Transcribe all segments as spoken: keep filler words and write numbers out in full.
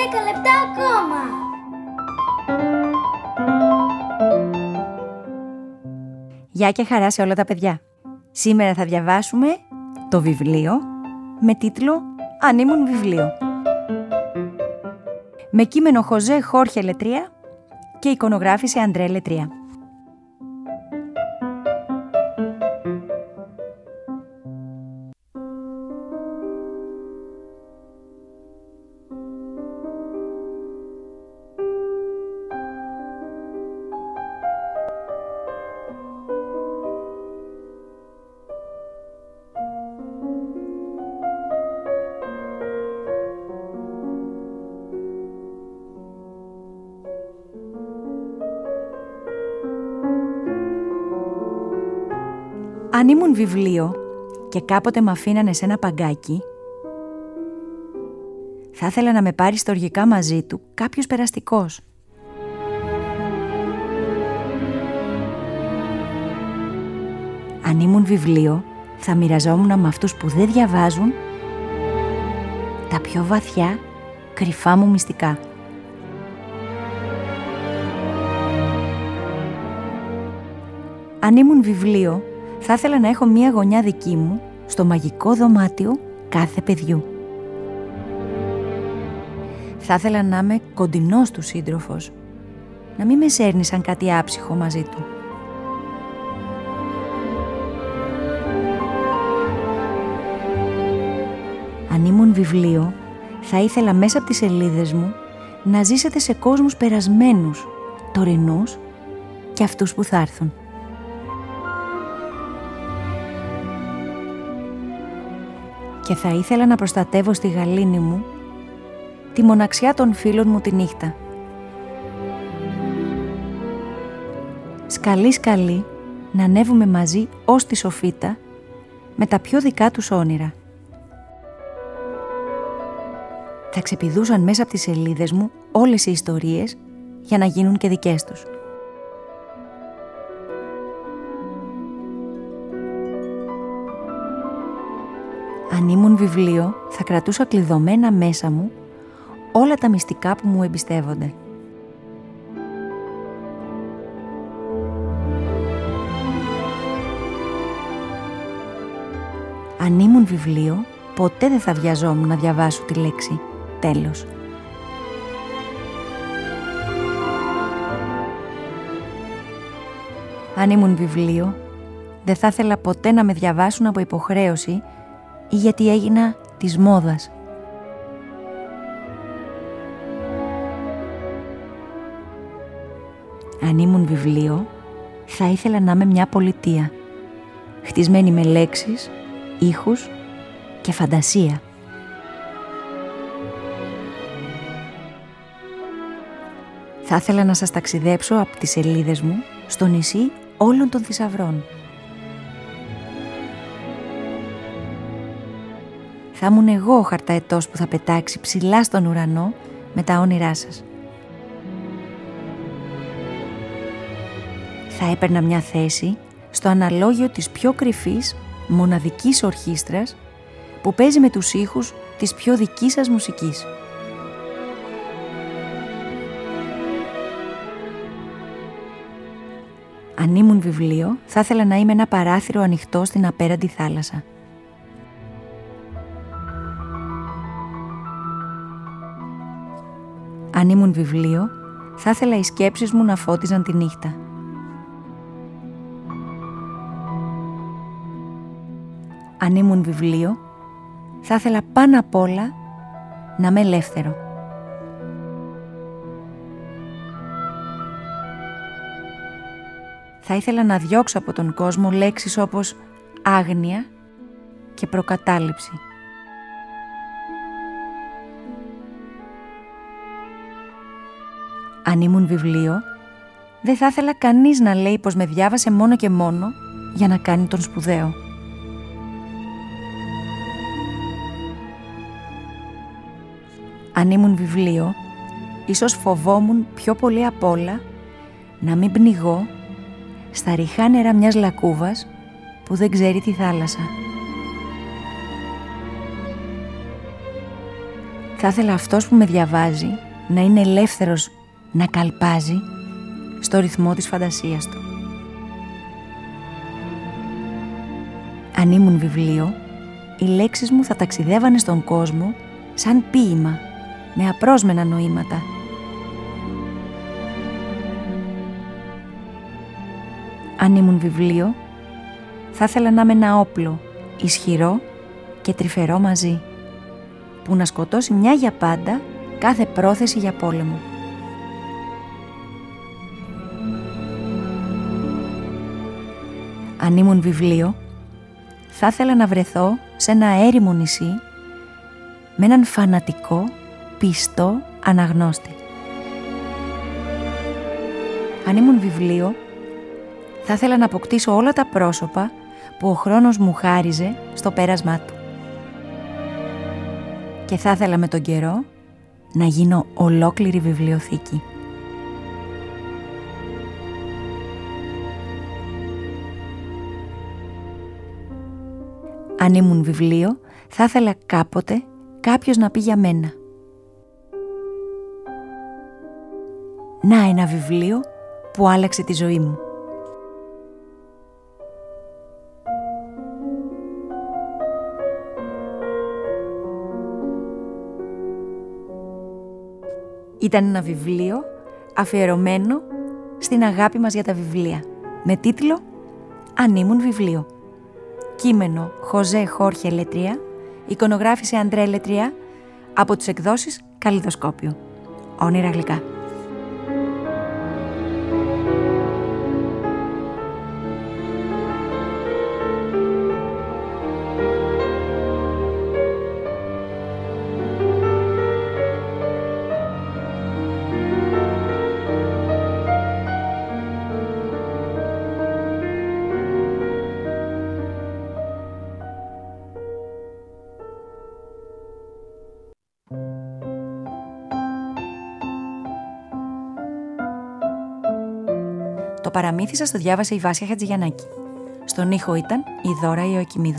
δέκα λεπτά ακόμα. Γεια και χαρά σε όλα τα παιδιά. Σήμερα θα διαβάσουμε το βιβλίο με τίτλο «Αν ήμουν βιβλίο». Με κείμενο Χοζέ Χόρχε Λετρία και εικονογράφηση Αντρέ Λετρία. Αν ήμουν βιβλίο και κάποτε μ' αφήνανε σε ένα παγκάκι, θα ήθελα να με πάρει στοργικά μαζί του κάποιος περαστικός. Αν ήμουν βιβλίο, θα μοιραζόμουν με αυτούς που δεν διαβάζουν τα πιο βαθιά, κρυφά μου μυστικά. Αν ήμουν βιβλίο, θα ήθελα να έχω μία γωνιά δική μου στο μαγικό δωμάτιο κάθε παιδιού. Θα ήθελα να είμαι κοντινός του σύντροφος, να μην με σέρνει σαν κάτι άψυχο μαζί του. Αν ήμουν βιβλίο, θα ήθελα μέσα από τις σελίδες μου να ζήσετε σε κόσμους περασμένους, τωρινούς και αυτούς που θα έρθουν. Και θα ήθελα να προστατεύω στη γαλήνη μου τη μοναξιά των φίλων μου τη νύχτα. Σκαλί σκαλί να ανέβουμε μαζί ως τη σοφίτα με τα πιο δικά τους όνειρα. Θα ξεπηδούσαν μέσα από τις σελίδες μου όλες οι ιστορίες για να γίνουν και δικές τους. Αν ήμουν βιβλίο, θα κρατούσα κλειδωμένα μέσα μου όλα τα μυστικά που μου εμπιστεύονται. Αν ήμουν βιβλίο, ποτέ δεν θα βιαζόμουν να διαβάσω τη λέξη τέλος. Αν ήμουν βιβλίο, δεν θα ήθελα ποτέ να με διαβάσουν από υποχρέωση ή γιατί έγινα της μόδας. Αν ήμουν βιβλίο, θα ήθελα να είμαι μια πολιτεία, χτισμένη με λέξεις, ήχους και φαντασία. Θα ήθελα να σας ταξιδέψω από τις σελίδες μου στο νησί όλων των θησαυρών. Θα ήμουν εγώ ο χαρταετός που θα πετάξει ψηλά στον ουρανό με τα όνειρά σας. Θα έπαιρνα μια θέση στο αναλόγιο της πιο κρυφής, μοναδικής ορχήστρας που παίζει με τους ήχους της πιο δικής σας μουσικής. Αν ήμουν βιβλίο, θα ήθελα να είμαι ένα παράθυρο ανοιχτό στην απέραντη θάλασσα. Αν ήμουν βιβλίο, θα ήθελα οι σκέψεις μου να φώτιζαν τη νύχτα. Αν ήμουν βιβλίο, θα ήθελα πάνω απ' όλα να είμαι ελεύθερο. Θα ήθελα να διώξω από τον κόσμο λέξεις όπως άγνοια και προκατάληψη. Αν ήμουν βιβλίο, δεν θα ήθελα κανείς να λέει πως με διάβασε μόνο και μόνο για να κάνει τον σπουδαίο. Αν ήμουν βιβλίο, ίσως φοβόμουν πιο πολύ απ' όλα να μην πνιγώ στα ρηχά νερά μιας λακκούβας που δεν ξέρει τη θάλασσα. Θα ήθελα αυτός που με διαβάζει να είναι ελεύθερος να καλπάζει στο ρυθμό της φαντασίας του. Αν ήμουν βιβλίο, οι λέξεις μου θα ταξιδεύανε στον κόσμο σαν ποίημα, με απρόσμενα νοήματα. Αν ήμουν βιβλίο, θα ήθελα να είμαι ένα όπλο, ισχυρό και τρυφερό μαζί, που να σκοτώσει μια για πάντα κάθε πρόθεση για πόλεμο. Αν ήμουν βιβλίο, θα ήθελα να βρεθώ σε ένα έρημο νησί με έναν φανατικό, πιστό αναγνώστη. Αν ήμουν βιβλίο, θα ήθελα να αποκτήσω όλα τα πρόσωπα που ο χρόνος μου χάριζε στο πέρασμά του. Και θα ήθελα με τον καιρό να γίνω ολόκληρη βιβλιοθήκη. Αν ήμουν βιβλίο, θα ήθελα κάποτε κάποιος να πει για μένα: να, ένα βιβλίο που άλλαξε τη ζωή μου. Ήταν ένα βιβλίο αφιερωμένο στην αγάπη μας για τα βιβλία, με τίτλο «Αν ήμουν βιβλίο». Κείμενο Χωζέ Χόρχε Λετρία, εικονογράφηση Αντρέ Λετρία, από τις εκδόσεις Καλλιδοσκόπιο. Όνειρα γλυκά. Το παραμύθι σας το διάβασε η Βάσια Χατζηγιαννάκη. Στον ήχο ήταν η Δώρα Ιωακημίδου.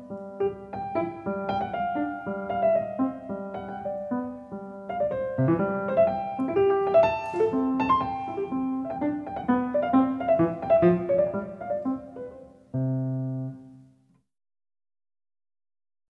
Thank you.